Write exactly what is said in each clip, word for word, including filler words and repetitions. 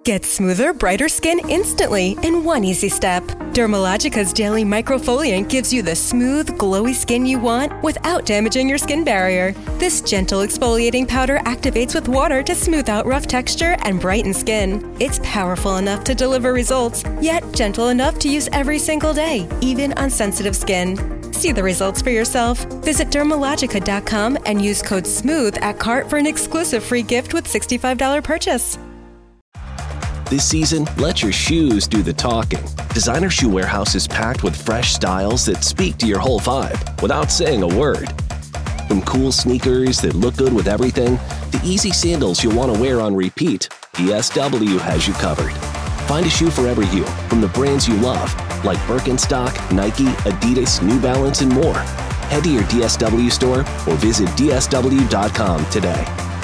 Get smoother, brighter skin instantly in one easy step. Dermalogica's daily microfoliant gives you the smooth, glowy skin you want without damaging your skin barrier. This gentle exfoliating powder activates with water to smooth out rough texture and brighten skin. It's powerful enough to deliver results, yet gentle enough to use every single day, even on sensitive skin. See the results for yourself. Visit dermalogica dot com and use code SMOOTH at cart for an exclusive free gift with sixty-five dollars purchase. This season, let your shoes do the talking. Designer Shoe Warehouse is packed with fresh styles that speak to your whole vibe without saying a word. From cool sneakers that look good with everything, to easy sandals you'll want to wear on repeat, D S W has you covered. Find a shoe for every you from the brands you love, like Birkenstock, Nike, Adidas, New Balance, and more. Head to your D S W store or visit D S W dot com today.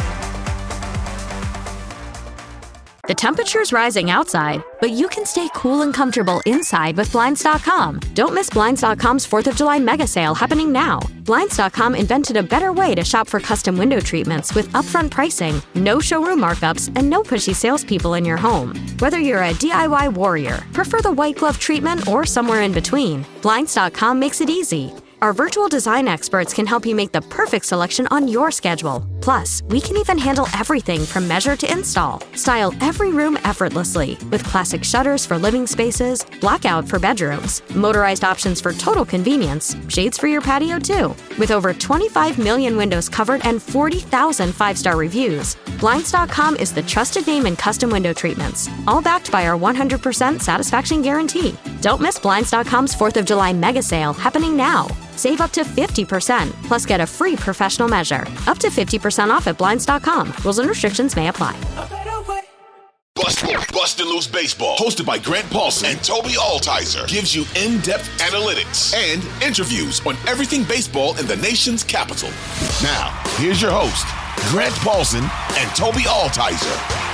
The temperature's rising outside, but you can stay cool and comfortable inside with Blinds dot com. Don't miss Blinds dot com's fourth of July mega sale happening now. Blinds dot com invented a better way to shop for custom window treatments with upfront pricing, no showroom markups, and no pushy salespeople in your home. Whether you're a D I Y warrior, prefer the white glove treatment, or somewhere in between, Blinds dot com makes it easy. Our virtual design experts can help you make the perfect selection on your schedule. Plus, we can even handle everything from measure to install. Style every room effortlessly with classic shutters for living spaces, blackout for bedrooms, motorized options for total convenience, shades for your patio too. With over twenty-five million windows covered and forty thousand five-star reviews, Blinds dot com is the trusted name in custom window treatments, all backed by our one hundred percent satisfaction guarantee. Don't miss Blinds dot com's fourth of July mega sale happening now. Save up to fifty percent, plus get a free professional measure. Up to fifty percent off at Blinds dot com. Rules and restrictions may apply. Bust, Bustin' Loose Baseball, hosted by Grant Paulson and Toby Altizer, gives you in-depth analytics and interviews on everything baseball in the nation's capital. Now, here's your host, Grant Paulson and Toby Altizer.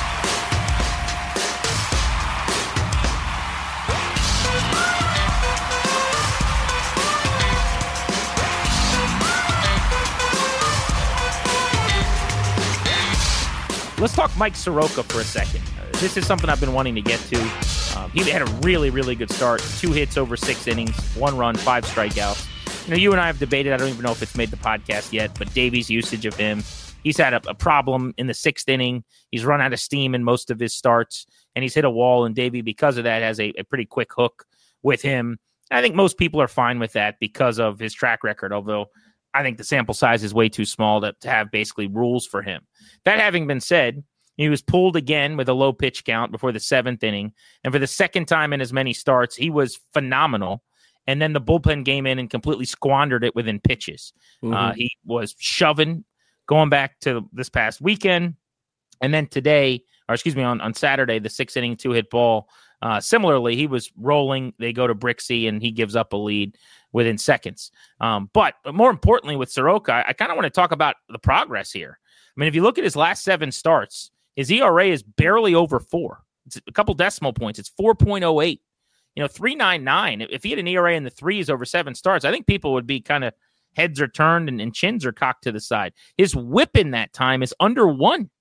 Let's talk Mike Soroka for a second. Uh, this is something I've been wanting to get to. Um, he had a really, really good start. Two hits over six innings, one run, five strikeouts. You know, you and I have debated, I don't even know if it's made the podcast yet, but Davies' usage of him, he's had a, a problem in the sixth inning. He's run out of steam in most of his starts, and he's hit a wall, and Davey, because of that, has a, a pretty quick hook with him. I think most people are fine with that because of his track record, although I think the sample size is way too small to, to have basically rules for him. That having been said, he was pulled again with a low pitch count before the seventh inning. And for the second time in as many starts, he was phenomenal. And then the bullpen came in and completely squandered it within pitches. Mm-hmm. Uh, he was shoving, going back to this past weekend. And then today, or excuse me, on, on Saturday, the six inning, two hit ball. Uh, similarly, he was rolling. They go to Brixey, and he gives up a lead within seconds. Um, but, but more importantly, with Soroka, I, I kind of want to talk about the progress here. I mean, if you look at his last seven starts, his E R A is barely over four. It's a couple decimal points. It's four point oh eight. You know, three point nine nine. If he had an E R A in the threes over seven starts, I think people would be kind of heads are turned and, and chins are cocked to the side. His whip in that time is under one. zero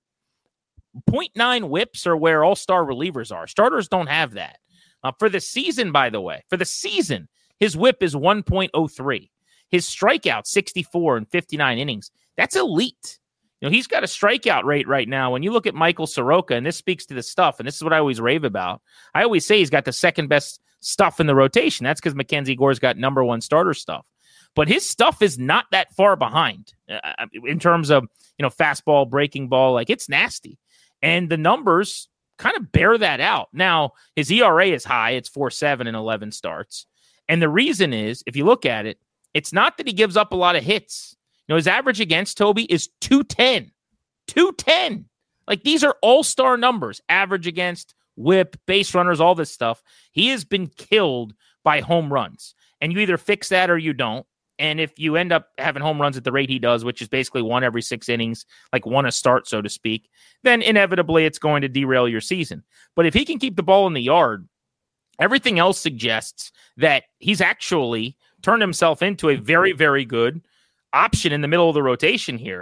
point nine whips are where all-star relievers are. Starters don't have that. Uh, for the season, by the way, for the season, his whip is one point oh three. His strikeout, sixty-four in fifty-nine innings. That's elite. You know, he's got a strikeout rate right now. When you look at Michael Soroka, and this speaks to the stuff, and this is what I always rave about. I always say he's got the second best stuff in the rotation. That's because Mackenzie Gore's got number one starter stuff. But his stuff is not that far behind uh, in terms of, you know, fastball, breaking ball. Like, it's nasty. And the numbers kind of bear that out. Now, his E R A is high. It's four point seven in eleven starts. And the reason is, if you look at it, it's not that he gives up a lot of hits. You know, his average against Toby is two ten. two ten. Like, these are all-star numbers. Average against, whip, base runners, all this stuff. He has been killed by home runs. And you either fix that or you don't. And if you end up having home runs at the rate he does, which is basically one every six innings, like one a start, so to speak, then inevitably it's going to derail your season. But if he can keep the ball in the yard, everything else suggests that he's actually turned himself into a very, very good option in the middle of the rotation here.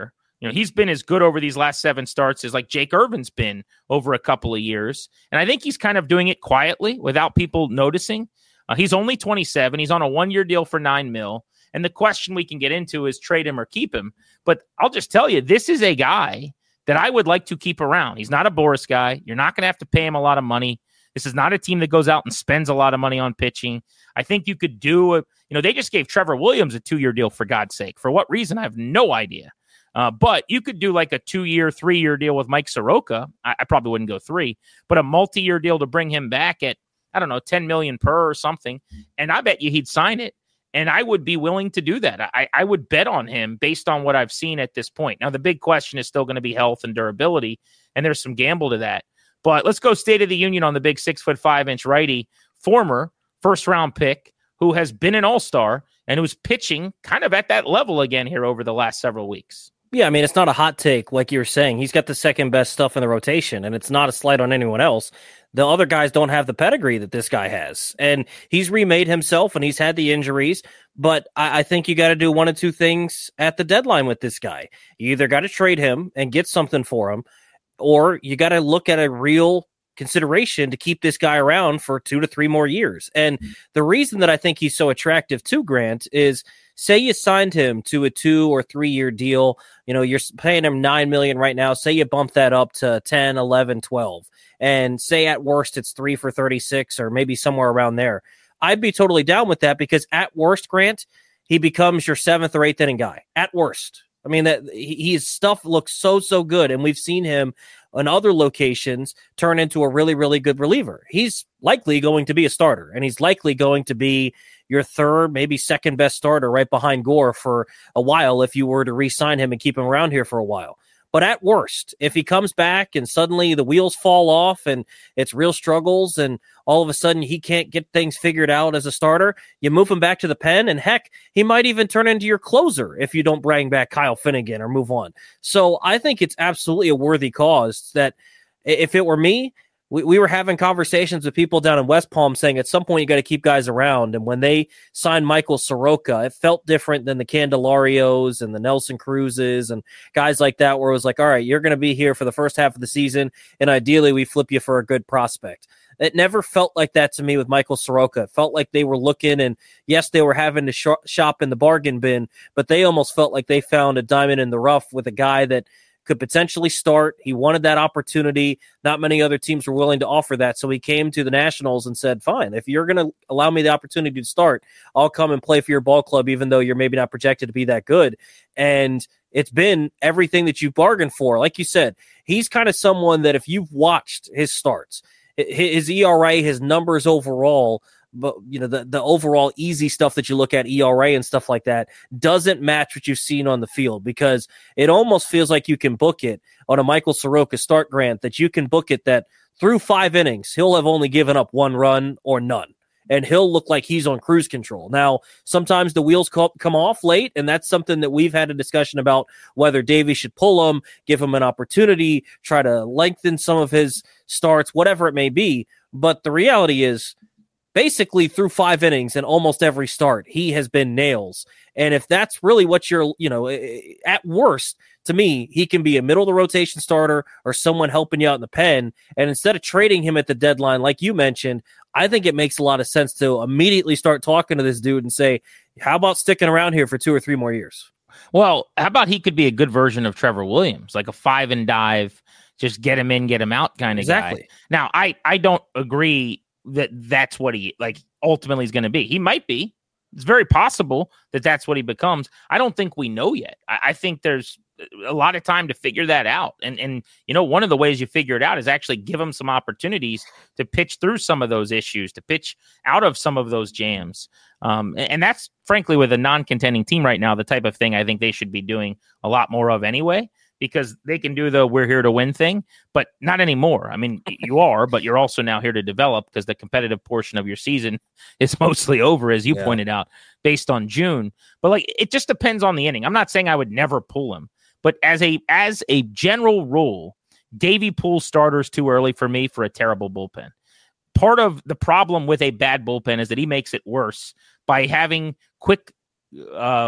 You know, he's been as good over these last seven starts as like Jake Irvin's been over a couple of years. And I think he's kind of doing it quietly without people noticing. Uh, he's only twenty-seven. He's on a one-year deal for nine mil. And the question we can get into is trade him or keep him. But I'll just tell you, this is a guy that I would like to keep around. He's not a Boris guy. You're not going to have to pay him a lot of money. This is not a team that goes out and spends a lot of money on pitching. I think you could do, a, you know, they just gave Trevor Williams a two-year deal, for God's sake. For what reason? I have no idea. Uh, but you could do like a two-year, three-year deal with Mike Soroka. I, I probably wouldn't go three, but a multi-year deal to bring him back at, I don't know, ten million dollars per or something. And I bet you he'd sign it. And I would be willing to do that. I, I would bet on him based on what I've seen at this point. Now, the big question is still going to be health and durability, and there's some gamble to that. But let's go State of the Union on the big six foot five inch righty, former first round pick who has been an all-star and who's pitching kind of at that level again here over the last several weeks. Yeah, I mean, it's not a hot take like you were saying. He's got the second best stuff in the rotation, and it's not a slight on anyone else. The other guys don't have the pedigree that this guy has. And he's remade himself, and he's had the injuries. But I, I think you got to do one of two things at the deadline with this guy. You either got to trade him and get something for him, or you got to look at a real consideration to keep this guy around for two to three more years. And the reason that I think he's so attractive to Grant is, say you signed him to a two or three year deal, you know, you're paying him nine million right now. Say you bump that up to ten, eleven, twelve, and say at worst it's three for thirty-six or maybe somewhere around there. I'd be totally down with that because at worst, Grant, he becomes your seventh or eighth inning guy at worst. I mean, that he, his stuff looks so, so good. And we've seen him on other locations turn into a really, really good reliever. He's likely going to be a starter, and he's likely going to be your third, maybe second best starter right behind Gore for a while if you were to re-sign him and keep him around here for a while. But at worst, if he comes back and suddenly the wheels fall off and it's real struggles and all of a sudden he can't get things figured out as a starter, you move him back to the pen, and heck, he might even turn into your closer if you don't bring back Kyle Finnegan or move on. So I think it's absolutely a worthy cause that if it were me, we, we were having conversations with people down in West Palm saying at some point you got to keep guys around. And when they signed Michael Soroka, it felt different than the Candelarios and the Nelson Cruzes and guys like that, where it was like, all right, you're going to be here for the first half of the season, and ideally we flip you for a good prospect. It never felt like that to me with Michael Soroka. It felt like they were looking, and yes, they were having to sh- shop in the bargain bin, but they almost felt like they found a diamond in the rough with a guy that could potentially start. He wanted that opportunity. Not many other teams were willing to offer that. So he came to the Nationals and said, fine, if you're going to allow me the opportunity to start, I'll come and play for your ball club, even though you're maybe not projected to be that good. And it's been everything that you've bargained for. Like you said, he's kind of someone that if you've watched his starts, his E R A, his numbers overall, but you know, the, the overall easy stuff that you look at, E R A and stuff like that, doesn't match what you've seen on the field, because it almost feels like you can book it on a Michael Soroka start, Grant, that you can book it that through five innings, he'll have only given up one run or none, and he'll look like he's on cruise control. Now, sometimes the wheels come off late, and that's something that we've had a discussion about, whether Davey should pull him, give him an opportunity, try to lengthen some of his starts, whatever it may be. But the reality is, basically through five innings and almost every start, he has been nails. And if that's really what you're, you know, at worst, to me, he can be a middle of the rotation starter or someone helping you out in the pen. And instead of trading him at the deadline, like you mentioned, I think it makes a lot of sense to immediately start talking to this dude and say, how about sticking around here for two or three more years? Well, how about he could be a good version of Trevor Williams, like a five and dive, just get him in, get him out kind of exactly. guy. Now, I, I don't agree that that's what he like ultimately is going to be. He might be. It's very possible that that's what he becomes. I don't think we know yet. I, I think there's a lot of time to figure that out. And, and, you know, one of the ways you figure it out is actually give him some opportunities to pitch through some of those issues, to pitch out of some of those jams. Um, and, and that's frankly with a non-contending team right now, the type of thing I think they should be doing a lot more of anyway, because they can do the we're here to win thing, but not anymore. I mean, you are, but you're also now here to develop, because the competitive portion of your season is mostly over, as you yeah. pointed out, based on June. But like, it just depends on the inning. I'm not saying I would never pull him, but as a as a general rule, Davey pulls starters too early for me for a terrible bullpen. Part of the problem with a bad bullpen is that he makes it worse by having quick uh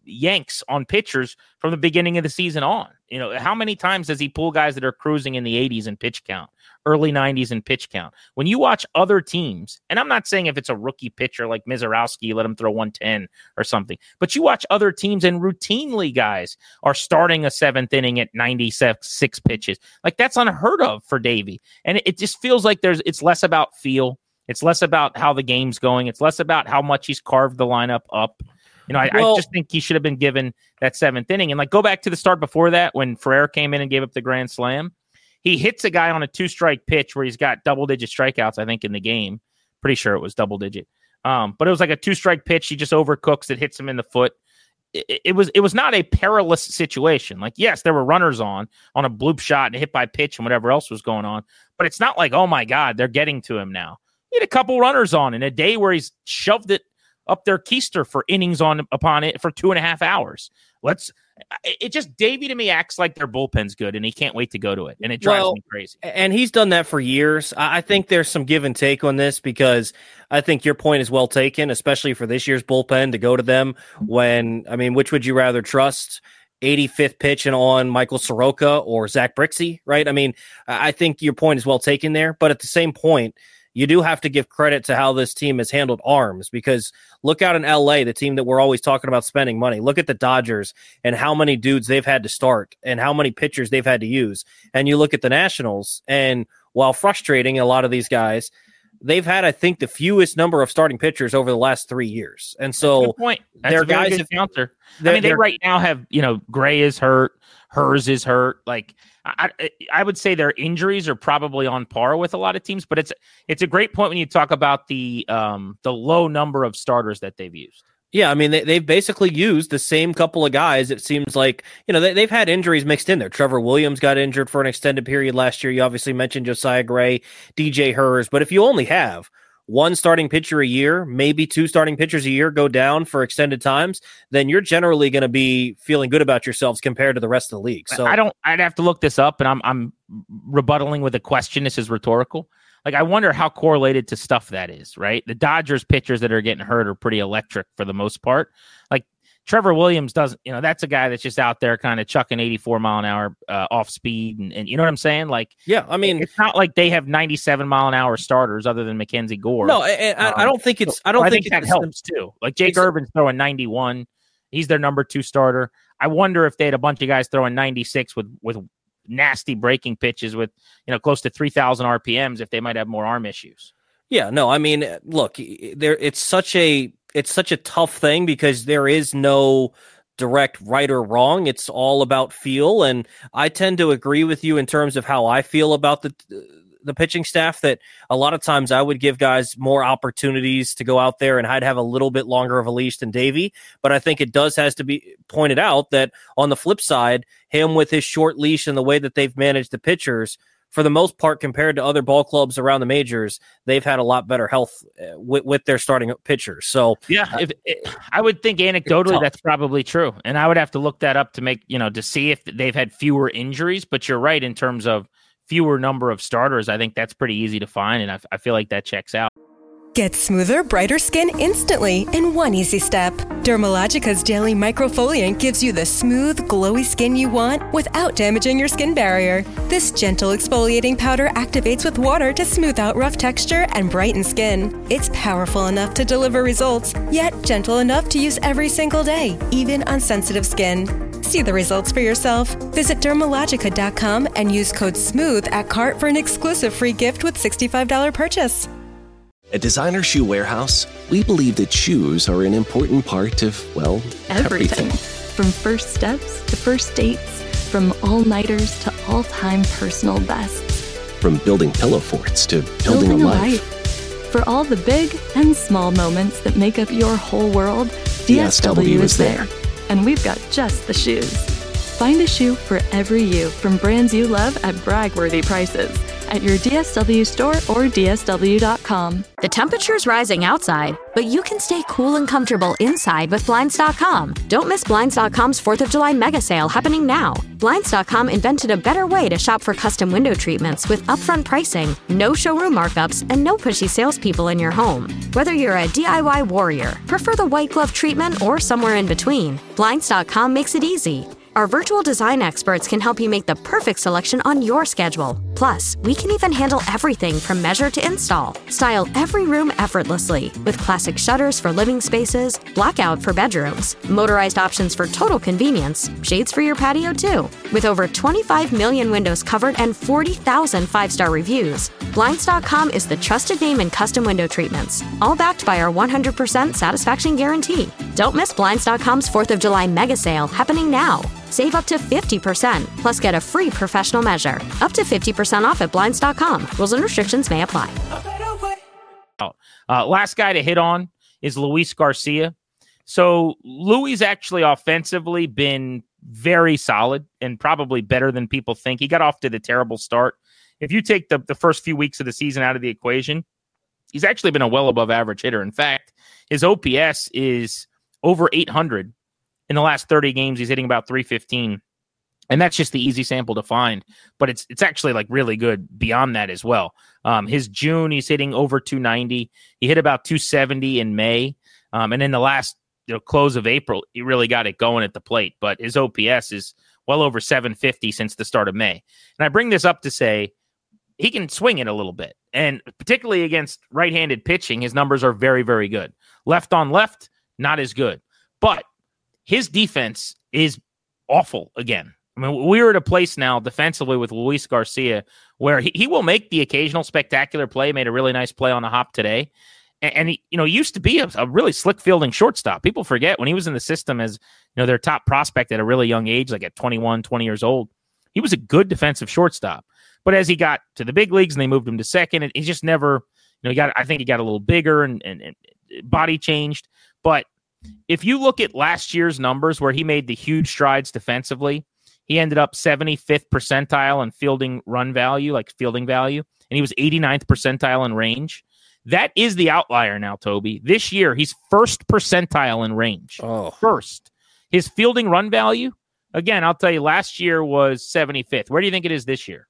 yanks on pitchers from the beginning of the season on. You know, how many times does he pull guys that are cruising in the eighties in pitch count, early nineties in pitch count? When you watch other teams, and I'm not saying if it's a rookie pitcher like Mizorowski, you let him throw one ten or something, but you watch other teams and routinely guys are starting a seventh inning at ninety-six pitches. Like, that's unheard of for Davey. And it, it just feels like there's it's less about feel. It's less about how the game's going. It's less about how much he's carved the lineup up. You know, I, well, I just think he should have been given that seventh inning. And, like, go back to the start before that when Ferrer came in and gave up the grand slam. He hits a guy on a two-strike pitch where he's got double-digit strikeouts, I think, in the game. Pretty sure it was double-digit. Um, but it was like a two-strike pitch. He just overcooks it, hits him in the foot. It, it was it was not a perilous situation. Like, yes, there were runners on, on a bloop shot and a hit by pitch and whatever else was going on. But it's not like, oh, my God, they're getting to him now. He had a couple runners on in a day where he's shoved it up their keister for innings on upon it for two and a half hours. Let's. It just Davey to me acts like their bullpen's good, and he can't wait to go to it, and it drives well, me crazy. And he's done that for years. I think there's some give and take on this because I think your point is well taken, especially for this year's bullpen to go to them when I mean, which would you rather trust? eighty-fifth pitch and on Michael Soroka or Zach Brixey, right? I mean, I think your point is well taken there, but at the same point, you do have to give credit to how this team has handled arms because look out in L A, the team that we're always talking about spending money. Look at the Dodgers and how many dudes they've had to start and how many pitchers they've had to use. And you look at the Nationals, and while frustrating a lot of these guys, they've had, I think, the fewest number of starting pitchers over the last three years. And so That's a good point. That's their a very guys good have, counter. I mean, they right now have, you know, Gray is hurt, Hers is hurt. Like, I, I would say their injuries are probably on par with a lot of teams, but it's it's a great point when you talk about the um, the low number of starters that they've used. Yeah, I mean, they, they've basically used the same couple of guys. It seems like, you know, they, they've had injuries mixed in there. Trevor Williams got injured for an extended period last year. You obviously mentioned Josiah Gray, D J Hers, but if you only have one starting pitcher a year, maybe two starting pitchers a year go down for extended times, then you're generally going to be feeling good about yourselves compared to the rest of the league. So I don't, I'd have to look this up, and I'm, I'm rebuttaling with a question. This is rhetorical. Like, I wonder how correlated to stuff that is, right? The Dodgers pitchers that are getting hurt are pretty electric for the most part. Like, Trevor Williams doesn't, you know, that's a guy that's just out there kind of chucking eighty-four mile an hour uh, off speed. And, and you know what I'm saying? Like, yeah, I mean, it's not like they have ninety-seven mile an hour starters other than Mackenzie Gore. No, and I, um, I don't think it's, I don't I think, think that it's, helps too. Like, Jake Urban's throwing ninety-one. He's their number two starter. I wonder if they had a bunch of guys throwing ninety-six with, with nasty breaking pitches with, you know, close to three thousand R P Ms, if they might have more arm issues. Yeah, no, I mean, look, there, it's such a, it's such a tough thing because there is no direct right or wrong. It's all about feel. And I tend to agree with you in terms of how I feel about the the pitching staff, that a lot of times I would give guys more opportunities to go out there and I'd have a little bit longer of a leash than Davey. But I think it does has to be pointed out that on the flip side, him with his short leash and the way that they've managed the pitchers, for the most part, compared to other ball clubs around the majors, they've had a lot better health with, with their starting pitchers. So yeah, if, it, I would think anecdotally that's probably true. And I would have to look that up to make, you know, to see if they've had fewer injuries, but you're right in terms of fewer number of starters. I think that's pretty easy to find. And I, I feel like that checks out. Get smoother, brighter skin instantly in one easy step. Dermalogica's Daily Microfoliant gives you the smooth, glowy skin you want without damaging your skin barrier. This gentle exfoliating powder activates with water to smooth out rough texture and brighten skin. It's powerful enough to deliver results, yet gentle enough to use every single day, even on sensitive skin. See the results for yourself. Visit Dermalogica dot com and use code SMOOTH at cart for an exclusive free gift with sixty-five dollars purchase. At Designer Shoe Warehouse, we believe that shoes are an important part of, well, everything. everything. From first steps to first dates, from all-nighters to all-time personal bests. From building pillow forts to building, building a, a life. life. For all the big and small moments that make up your whole world, D S W is there. And we've got just the shoes. Find a shoe for every you from brands you love at brag-worthy prices. at your D S W store or D S W dot com. The temperature's rising outside, but you can stay cool and comfortable inside with Blinds dot com. Don't miss Blinds dot com's fourth of July mega sale happening now. Blinds dot com invented a better way to shop for custom window treatments with upfront pricing, no showroom markups, and no pushy salespeople in your home. Whether you're a D I Y warrior, prefer the white glove treatment, or somewhere in between, Blinds dot com makes it easy. Our virtual design experts can help you make the perfect selection on your schedule. Plus, we can even handle everything from measure to install. Style every room effortlessly with classic shutters for living spaces, blackout for bedrooms, motorized options for total convenience, shades for your patio too. With over twenty-five million windows covered and forty thousand five-star reviews, Blinds dot com is the trusted name in custom window treatments, all backed by our one hundred percent satisfaction guarantee. Don't miss Blinds dot com's fourth of July mega sale happening now. Save up to fifty percent, plus get a free professional measure. Up to fifty percent off at Blinds dot com. Rules and restrictions may apply. Uh, last guy to hit on is Luis Garcia. So Luis actually offensively been very solid and probably better than people think. He got off to the terrible start. If you take the, the first few weeks of the season out of the equation, he's actually been a well above average hitter. In fact, his O P S is over eight hundred. In the last thirty games, he's hitting about three fifteen. And that's just the easy sample to find. But it's it's actually like really good beyond that as well. Um, his June, he's hitting over two ninety. He hit about two seventy in May. Um, and in the last you know, close of April, he really got it going at the plate. But his O P S is well over seven fifty since the start of May. And I bring this up to say he can swing it a little bit. And particularly against right-handed pitching, his numbers are very, very good. Left on left, not as good. But his defense is awful again. I mean, we're at a place now defensively with Luis Garcia where he, he will make the occasional spectacular play, made a really nice play on the hop today. And, and he, you know, used to be a, a really slick fielding shortstop. People forget when he was in the system as, you know, their top prospect at a really young age, like at twenty-one, twenty years old, he was a good defensive shortstop. But as he got to the big leagues and they moved him to second, and he just never, you know, he got, I think he got a little bigger and, and, and body changed. But if you look at last year's numbers where he made the huge strides defensively, he ended up seventy-fifth percentile in fielding run value, like fielding value, and he was eighty-ninth percentile in range. That is the outlier now, Toby. This year, he's first percentile in range. Oh. First. His fielding run value, again, I'll tell you, last year was seventy-fifth. Where do you think it is this year?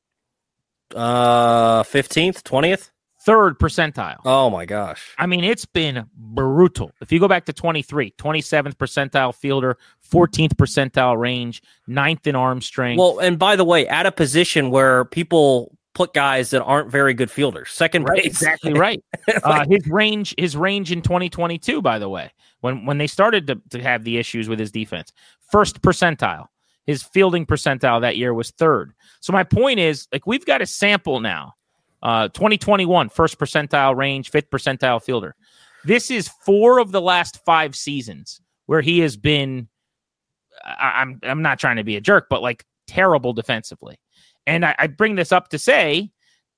Uh, fifteenth, twentieth? Third percentile. Oh, my gosh. I mean, it's been brutal. If you go back to twenty-three, twenty-seventh percentile fielder, fourteenth percentile range, ninth in arm strength. Well, and by the way, at a position where people put guys that aren't very good fielders, second right, base. Exactly right. uh, his range, his range in twenty twenty-two, by the way, when when they started to, to have the issues with his defense, first percentile. His fielding percentile that year was third. So my point is, like, we've got a sample now. Uh, twenty twenty-one, first percentile range, fifth percentile fielder. This is four of the last five seasons where he has been, I, I'm I'm not trying to be a jerk, but like terrible defensively. And I, I bring this up to say,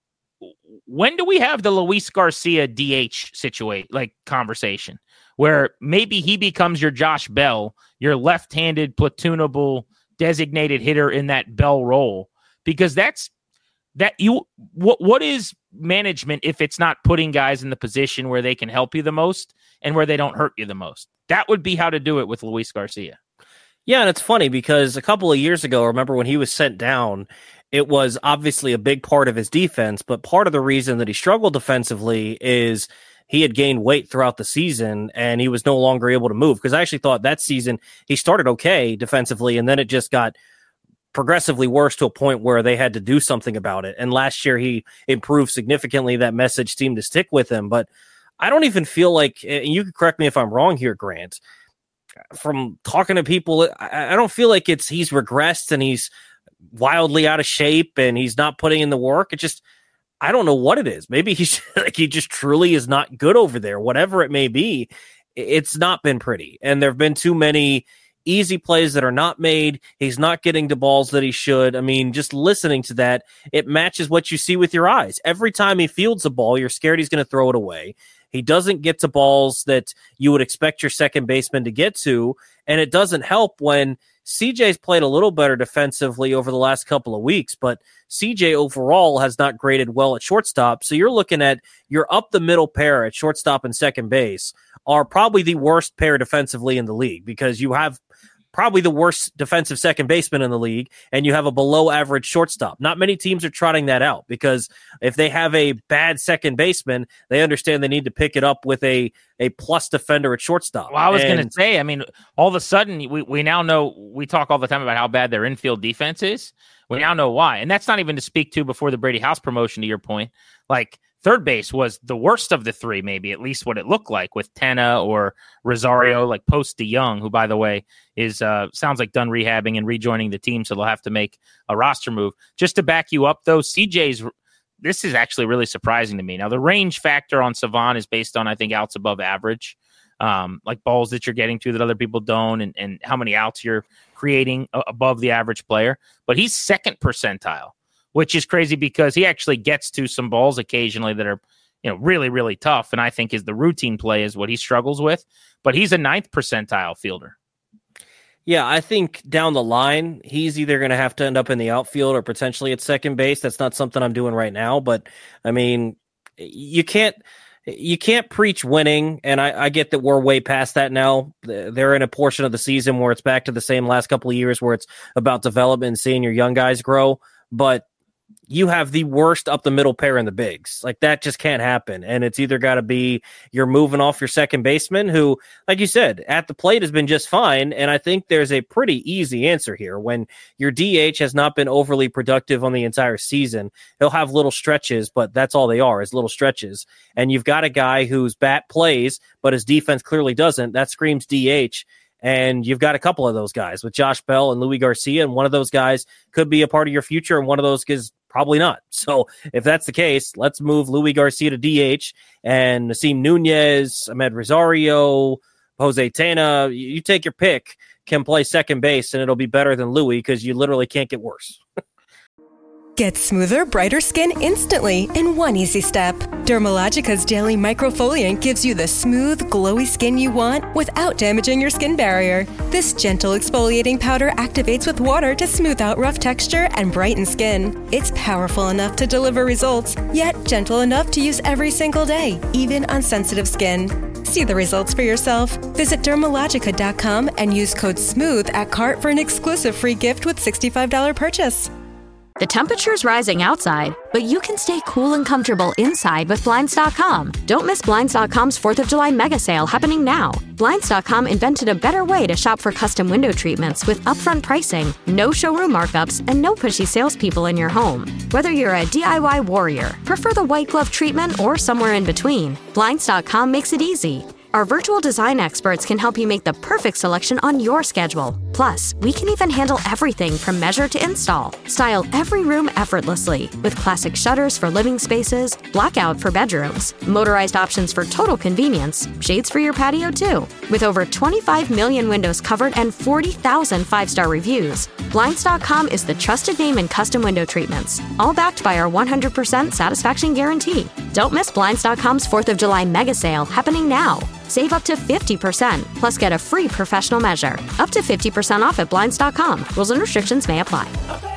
when do we have the Luis Garcia D H situate like conversation where maybe he becomes your Josh Bell, your left-handed platoonable designated hitter in that Bell role? Because that's that you what what is management if it's not putting guys in the position where they can help you the most and where they don't hurt you the most? That would be how to do it with Luis Garcia. Yeah, and it's funny because a couple of years ago, remember when he was sent down, it was obviously a big part of his defense, but part of the reason that he struggled defensively is he had gained weight throughout the season and he was no longer able to move. Because I actually thought that season he started okay defensively, and then it just got progressively worse to a point where they had to do something about it. And last year he improved significantly. That message seemed to stick with him. But I don't even feel like, and you can correct me if I'm wrong here, Grant, from talking to people, I don't feel like it's he's regressed and he's wildly out of shape and he's not putting in the work. It just, I don't know what it is. Maybe he's like, he just truly is not good over there. Whatever it may be, it's not been pretty. And there have been too many easy plays that are not made. He's not getting to balls that he should. I mean, just listening to that, it matches what you see with your eyes. Every time he fields a ball, you're scared he's going to throw it away. He doesn't get to balls that you would expect your second baseman to get to, and it doesn't help when C J's played a little better defensively over the last couple of weeks, but C J overall has not graded well at shortstop. So you're looking at your up the middle pair at shortstop and second base are probably the worst pair defensively in the league, because you have probably the worst defensive second baseman in the league, and you have a below average shortstop. Not many teams are trotting that out, because if they have a bad second baseman, they understand they need to pick it up with a, a plus defender at shortstop. Well, I was and, going to say, I mean, all of a sudden we, we now know, we talk all the time about how bad their infield defense is. We now know why. And that's not even to speak to before the Brady House promotion, to your point. Like, third base was the worst of the three, maybe, at least what it looked like, with Tena or Rosario, like post DeYoung, who, by the way, is uh, sounds like done rehabbing and rejoining the team, so they'll have to make a roster move. Just to back you up, though, C J's, this is actually really surprising to me. Now, the range factor on Savant is based on, I think, outs above average, um, like balls that you're getting to that other people don't, and, and how many outs you're creating above the average player. But he's second percentile, which is crazy because he actually gets to some balls occasionally that are, you know, really, really tough. And I think is the routine play is what he struggles with, but he's a ninth percentile fielder. Yeah, I think down the line, he's either going to have to end up in the outfield or potentially at second base. That's not something I'm doing right now, but I mean, you can't, you can't preach winning. And I, I get that we're way past that now. They're in a portion of the season where it's back to the same last couple of years where it's about development and seeing your young guys grow. But you have the worst up the middle pair in the bigs. Like, that just can't happen. And it's either got to be you're moving off your second baseman, who, like you said, at the plate has been just fine. And I think there's a pretty easy answer here. When your D H has not been overly productive on the entire season, he'll have little stretches, but that's all they are, is little stretches. And you've got a guy whose bat plays, but his defense clearly doesn't. That screams D H. And you've got a couple of those guys with Josh Bell and Louis Garcia, and one of those guys could be a part of your future, and one of those is probably not. So if that's the case, let's move Louis Garcia to D H, and Nasim Nunez, Ahmed Rosario, Jose Tena, you take your pick, can play second base, and it'll be better than Louis because you literally can't get worse. Get smoother, brighter skin instantly in one easy step. Dermalogica's Daily Microfoliant gives you the smooth, glowy skin you want without damaging your skin barrier. This gentle exfoliating powder activates with water to smooth out rough texture and brighten skin. It's powerful enough to deliver results, yet gentle enough to use every single day, even on sensitive skin. See the results for yourself. Visit Dermalogica dot com and use code SMOOTH at cart for an exclusive free gift with sixty-five dollars purchase. The temperature's rising outside, but you can stay cool and comfortable inside with Blinds dot com. Don't miss Blinds dot com's fourth of July mega sale happening now. Blinds dot com invented a better way to shop for custom window treatments with upfront pricing, no showroom markups, and no pushy salespeople in your home. Whether you're a D I Y warrior, prefer the white glove treatment, or somewhere in between, Blinds dot com makes it easy. Our virtual design experts can help you make the perfect selection on your schedule. Plus, we can even handle everything from measure to install. Style every room effortlessly with classic shutters for living spaces, blackout for bedrooms, motorized options for total convenience, shades for your patio too. With over twenty-five million windows covered and forty thousand five-star reviews, Blinds dot com is the trusted name in custom window treatments, all backed by our one hundred percent satisfaction guarantee. Don't miss Blinds dot com's fourth of July mega sale happening now. Save up to fifty percent, plus get a free professional measure. Up to fifty percent off at Blinds dot com. Rules and restrictions may apply.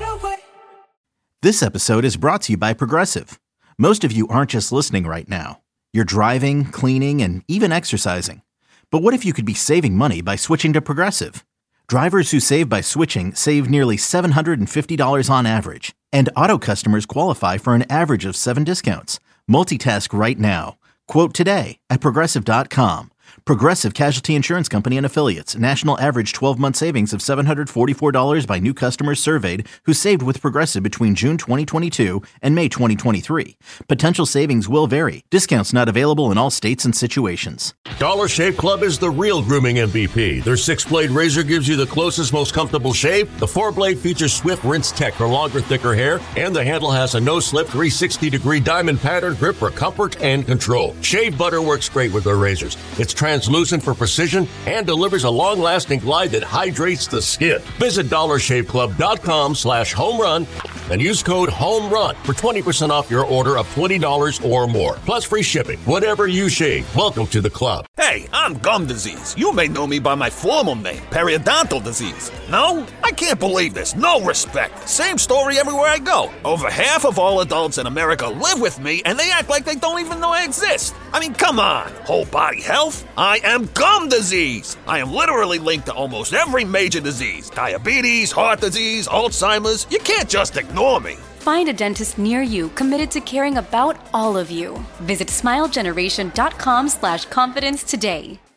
This episode is brought to you by Progressive. Most of you aren't just listening right now. You're driving, cleaning, and even exercising. But what if you could be saving money by switching to Progressive? Drivers who save by switching save nearly seven hundred fifty dollars on average. And auto customers qualify for an average of seven discounts. Multitask right now. Quote today at Progressive dot com. Progressive Casualty Insurance Company and Affiliates. National average twelve-month savings of seven hundred forty-four dollars by new customers surveyed who saved with Progressive between June twenty twenty-two and May twenty twenty-three. Potential savings will vary. Discounts not available in all states and situations. Dollar Shave Club is the real grooming M V P. Their six-blade razor gives you the closest, most comfortable shave. The four-blade features Swift Rinse Tech for longer, thicker hair. And the handle has a no-slip three sixty degree diamond pattern grip for comfort and control. Shave butter works great with their razors. It's translucent for precision and delivers a long-lasting glide that hydrates the skin. Visit dollar shave club dot com slash home run and use code HOMERUN for twenty percent off your order of twenty dollars or more. Plus free shipping. Whatever you shave, welcome to the club. Hey, I'm gum disease. You may know me by my formal name, periodontal disease. No? I can't believe this. No respect. Same story everywhere I go. Over half of all adults in America live with me, and they act like they don't even know I exist. I mean, come on. Whole body health? I am gum disease. I am literally linked to almost every major disease. Diabetes, heart disease, Alzheimer's. You can't just ignore me. Find a dentist near you committed to caring about all of you. Visit smilegeneration.com slash confidence today.